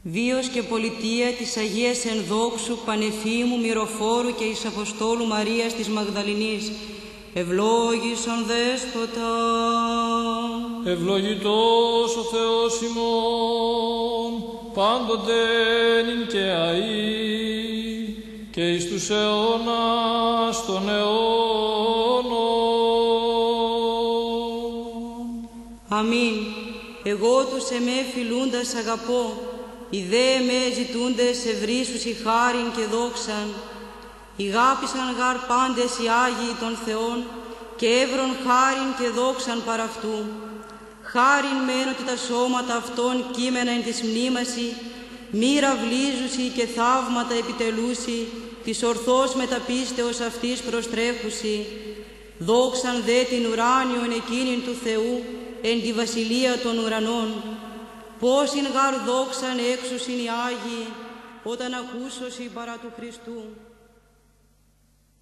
Βίος και πολιτεία της Αγίας Ενδόξου Πανεφήμου Μυροφόρου και εις Αποστόλου Μαρίας της Μαγδαληνής, ευλόγησον Δέσποτα. Ευλογητός ο Θεός ημών, πάντοτε νυν και αεί, και εις τους αιώνας των αιώνων. Αμήν. Εγώ τους εμέ φιλούντας αγαπώ, οι δε εμέ ζητούντες ευρύσους η χάριν και δόξαν. Ηγάπησαν γαρ πάντες οι Άγιοι των Θεών και έβρον χάριν και δόξαν παρ' αυτού. Χάριν μεν ότι τα σώματα αυτών κείμενα εν της μνήμαση, μοίρα βλίζουσι και θαύματα επιτελούσι, της ορθώς μεταπίστεως αυτής προστρέχουσι. Δόξαν δε την ουράνιον εκείνην του Θεού εν τη βασιλεία των ουρανών. Πόσην γαρ δόξαν έξουσιν οι Άγιοι, όταν ακούσωσι παρά του Χριστού.